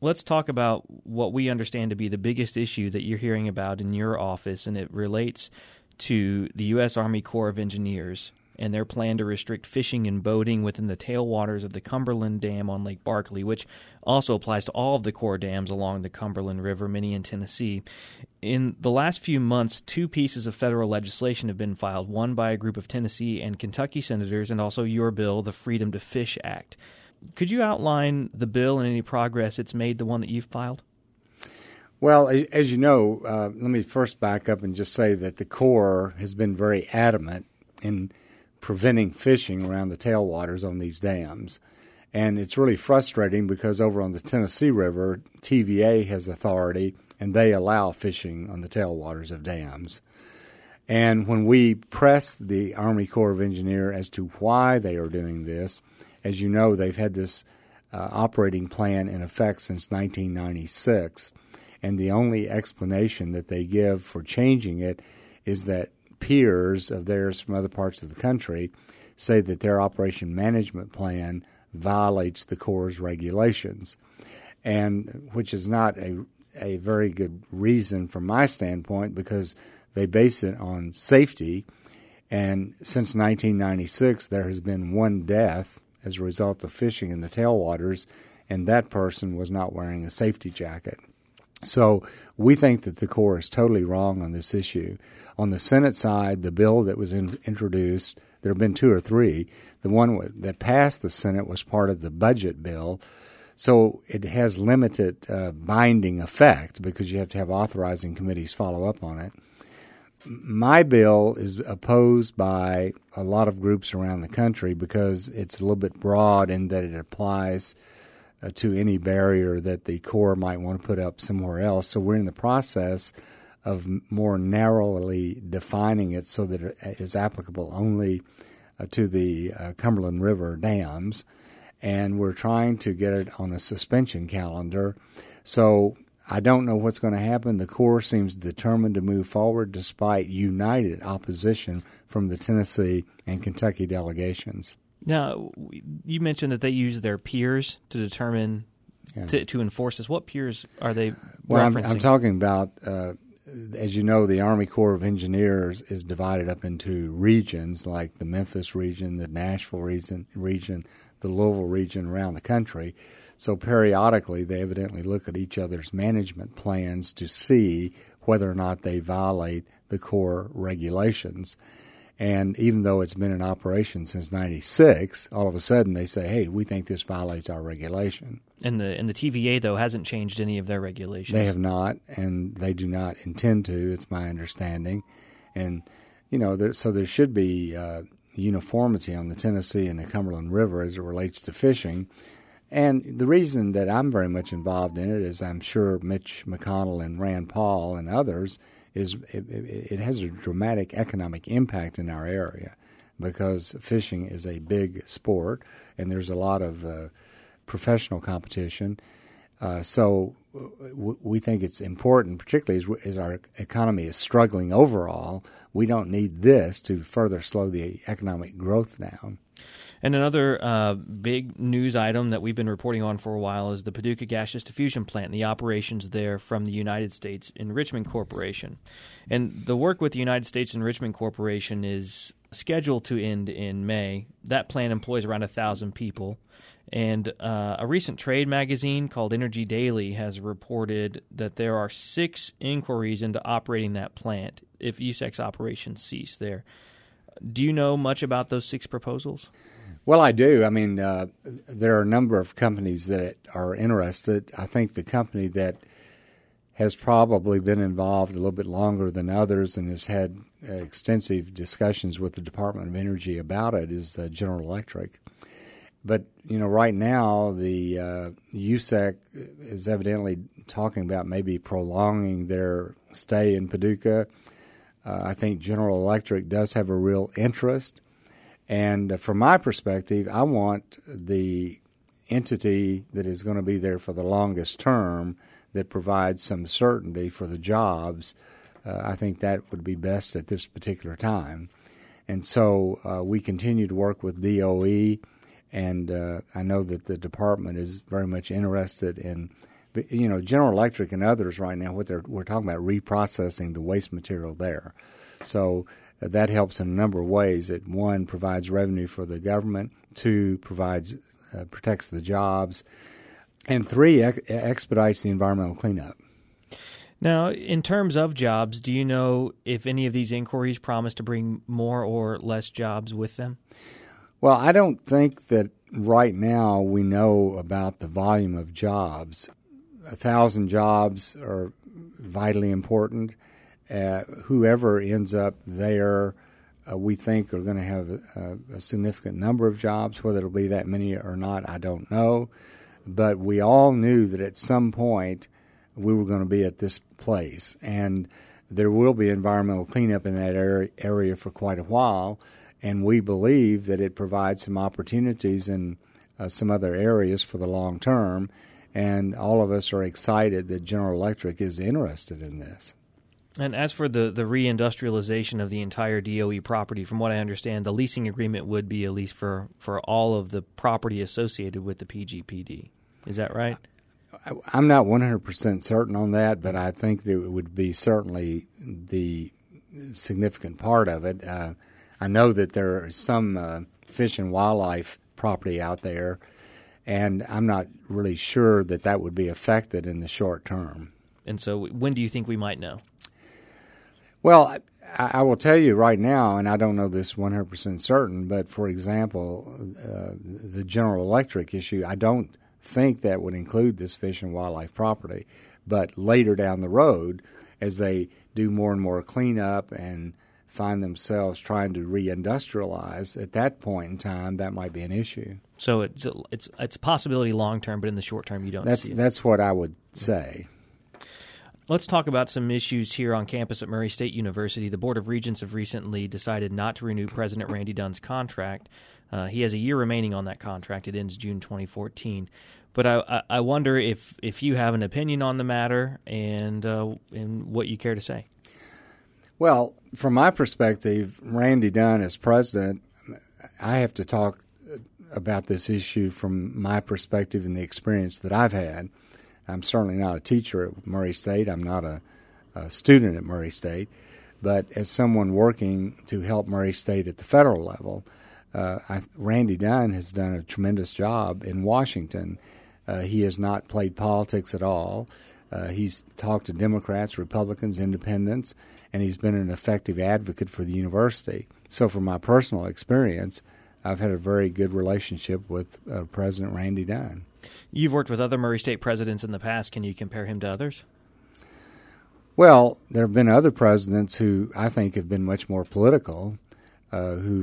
let's talk about what we understand to be the biggest issue that you're hearing about in your office, and it relates to the U.S. Army Corps of Engineers and their plan to restrict fishing and boating within the tailwaters of the Cumberland Dam on Lake Barkley, which also applies to all of the Corps dams along the Cumberland River, many in Tennessee. In the last few months, 2 pieces of federal legislation have been filed, one by a group of Tennessee and Kentucky senators, and also your bill, the Freedom to Fish Act. Could you outline the bill and any progress it's made, the one that you've filed? Well, as you know, let me first back up and just say that the Corps has been very adamant in preventing fishing around the tailwaters on these dams. And it's really frustrating because over on the Tennessee River, TVA has authority, and they allow fishing on the tailwaters of dams. And when we press the Army Corps of Engineers as to why they are doing this, as you know, they've had this operating plan in effect since 1996, and the only explanation that they give for changing it is that peers of theirs from other parts of the country say that their operation management plan violates the Corps' regulations, and which is not a very good reason from my standpoint, because they base it on safety. And since 1996, there has been 1 death as a result of fishing in the tailwaters, and that person was not wearing a safety jacket. So we think that the Corps is totally wrong on this issue. On the Senate side, the bill that was introduced, there have been 2 or 3. The one that passed the Senate was part of the budget bill. So it has limited binding effect because you have to have authorizing committees follow up on it. My bill is opposed by a lot of groups around the country because it's a little bit broad in that it applies to any barrier that the Corps might want to put up somewhere else. So we're in the process of more narrowly defining it so that it is applicable only to the Cumberland River dams. And we're trying to get it on a suspension calendar. So I don't know what's going to happen. The Corps seems determined to move forward despite united opposition from the Tennessee and Kentucky delegations. Now, you mentioned that they use their peers to determine, to enforce this. What peers are they referencing? I'm talking about, as you know, the Army Corps of Engineers is divided up into regions like the Memphis region, the Nashville region, the Louisville region around the country. So periodically they evidently look at each other's management plans to see whether or not they violate the Corps regulations. And even though it's been in operation since 96, all of a sudden they say, hey, we think this violates our regulation. And the TVA, though, hasn't changed any of their regulations. They have not, and they do not intend to, it's my understanding. And, you know, so there should be uniformity on the Tennessee and the Cumberland River as it relates to fishing. And the reason that I'm very much involved in it, as I'm sure Mitch McConnell and Rand Paul and others, is it has a dramatic economic impact in our area because fishing is a big sport and there's a lot of professional competition. So we think it's important, particularly as our economy is struggling overall. We don't need this to further slow the economic growth down. And another big news item that we've been reporting on for a while is the Paducah Gaseous Diffusion Plant and the operations there from the United States Enrichment Corporation. And the work with the United States Enrichment Corporation is scheduled to end in May. That plant employs around 1,000 people. And a recent trade magazine called Energy Daily has reported that there are 6 inquiries into operating that plant if USEC's operations cease there. Do you know much about those 6 proposals? Well, I do. I mean, there are a number of companies that are interested. I think the company that has probably been involved a little bit longer than others and has had extensive discussions with the Department of Energy about it is General Electric. But, you know, right now the USEC is evidently talking about maybe prolonging their stay in Paducah. I think General Electric does have a real interest. And from my perspective, I want the entity that is going to be there for the longest term that provides some certainty for the jobs. I think that would be best at this particular time. And so we continue to work with DOE, and I know that the department is very much interested in But, General Electric and others right now, we're talking about reprocessing the waste material there. So that helps in a number of ways. It, one, provides revenue for the government. Two, protects the jobs. And three, expedites the environmental cleanup. Now, in terms of jobs, do you know if any of these inquiries promise to bring more or less jobs with them? Well, I don't think that right now we know about the volume of jobs. 1,000 jobs are vitally important. Whoever ends up there, we think are going to have a significant number of jobs. Whether it'll be that many or not, I don't know. But we all knew that at some point we were going to be at this place. And there will be environmental cleanup in that area for quite a while. And we believe that it provides some opportunities in some other areas for the long term. And all of us are excited that General Electric is interested in this. And as for the reindustrialization of the entire DOE property, from what I understand, the leasing agreement would be a lease for all of the property associated with the PGPD. Is that right? I'm not 100% certain on that, but I think that it would be certainly the significant part of it. I know that there is some fish and wildlife property out there, and I'm not really sure that would be affected in the short term. And so when do you think we might know? Well, I will tell you right now, and I don't know this 100% certain, but for example, the General Electric issue, I don't think that would include this fish and wildlife property. But later down the road, as they do more and more cleanup and find themselves trying to reindustrialize, at that point in time, that might be an issue. So it's a possibility long term, but in the short term, you don't see it. That's what I would say. Let's talk about some issues here on campus at Murray State University. The Board of Regents have recently decided not to renew President Randy Dunn's contract. He has a year remaining on that contract. It ends June 2014. But I wonder if you have an opinion on the matter and what you care to say. Well, from my perspective, Randy Dunn as president, I have to talk about this issue from my perspective and the experience that I've had. I'm certainly not a teacher at Murray State. I'm not a student at Murray State. But as someone working to help Murray State at the federal level, Randy Dunn has done a tremendous job in Washington. He has not played politics at all. He's talked to Democrats, Republicans, independents, and he's been an effective advocate for the university. So from my personal experience, I've had a very good relationship with President Randy Dunn. You've worked with other Murray State presidents in the past. Can you compare him to others? Well, there have been other presidents who I think have been much more political. I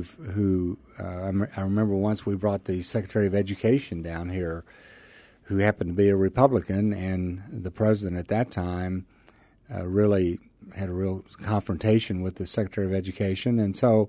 remember once we brought the Secretary of Education down here, who happened to be a Republican, and the president at that time really had a real confrontation with the Secretary of Education. And so,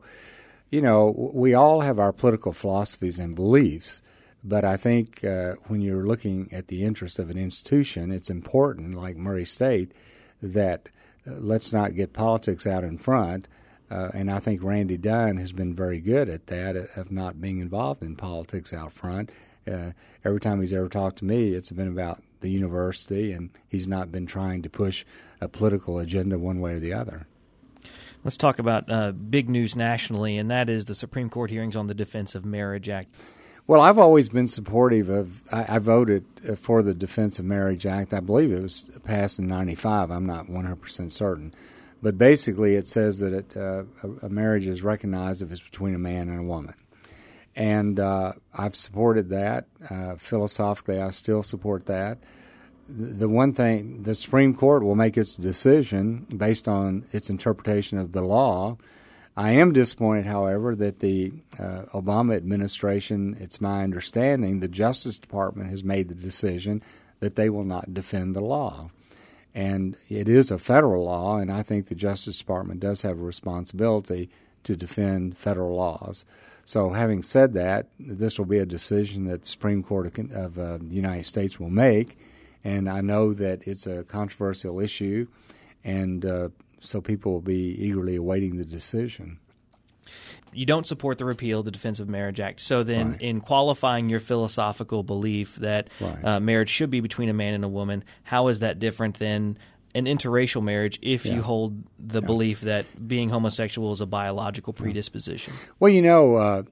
we all have our political philosophies and beliefs. But I think when you're looking at the interest of an institution, it's important, like Murray State, that let's not get politics out in front. And I think Randy Dunn has been very good at that, of not being involved in politics out front. Every time he's ever talked to me, it's been about the university, and he's not been trying to push a political agenda one way or the other. Let's talk about big news nationally, and that is the Supreme Court hearings on the Defense of Marriage Act. Well, I've always been supportive of – I voted for the Defense of Marriage Act. I believe it was passed in 95. I'm not 100% certain. But basically it says that a marriage is recognized if it's between a man and a woman. And I've supported that. Philosophically, I still support that. The one thing – the Supreme Court will make its decision based on its interpretation of the law. I am disappointed, however, that the Obama administration, it's my understanding, the Justice Department has made the decision that they will not defend the law. And it is a federal law, and I think the Justice Department does have a responsibility to defend federal laws. So having said that, this will be a decision that the Supreme Court of the United States will make, and I know that it's a controversial issue, and so people will be eagerly awaiting the decision. You don't support the repeal of the Defense of Marriage Act. So then Right. in qualifying your philosophical belief that Right. marriage should be between a man and a woman, how is that different than an interracial marriage if you hold the belief that being homosexual is a biological predisposition? Well, you know,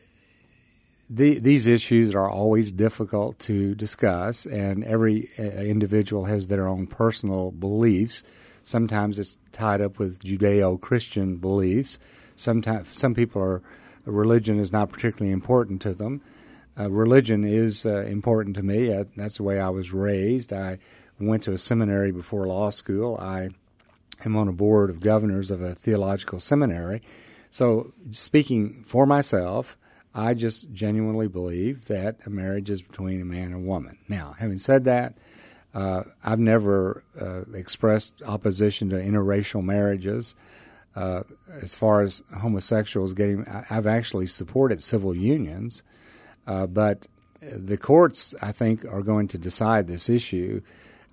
these issues are always difficult to discuss, and every individual has their own personal beliefs. Sometimes it's tied up with Judeo-Christian beliefs. Sometimes some people religion is not particularly important to them. Religion is important to me. That's the way I was raised. I went to a seminary before law school. I am on a board of governors of a theological seminary. So speaking for myself, I just genuinely believe that a marriage is between a man and a woman. Now, having said that, I've never expressed opposition to interracial marriages. As far as homosexuals I've actually supported civil unions, but the courts, I think, are going to decide this issue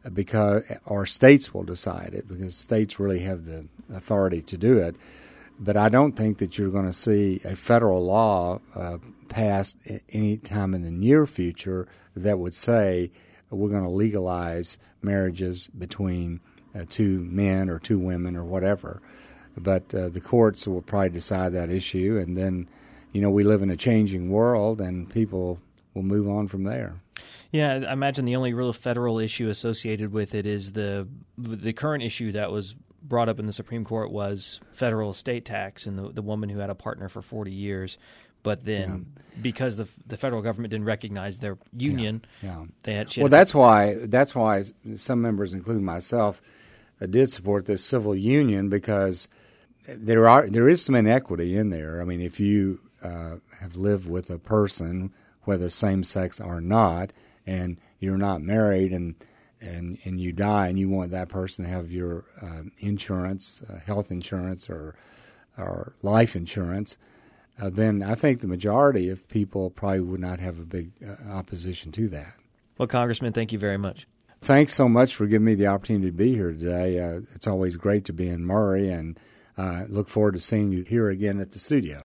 or states will decide it because states really have the authority to do it. But I don't think that you're going to see a federal law passed any time in the near future that would say we're going to legalize marriages between two men or two women or whatever. But the courts will probably decide that issue, and then, we live in a changing world, and people will move on from there. Yeah, I imagine the only real federal issue associated with it is the current issue that was brought up in the Supreme Court was federal estate tax and the woman who had a partner for 40 years. But then, because the federal government didn't recognize their union, they had. Well, that's why some members, including myself, did support this civil union, because there is some inequity in there. I mean, if you have lived with a person, whether same sex or not, and you're not married, and you die, and you want that person to have your insurance, health insurance, or life insurance, then I think the majority of people probably would not have a big opposition to that. Well, Congressman, thank you very much. Thanks so much for giving me the opportunity to be here today. It's always great to be in Murray, and look forward to seeing you here again at the studio.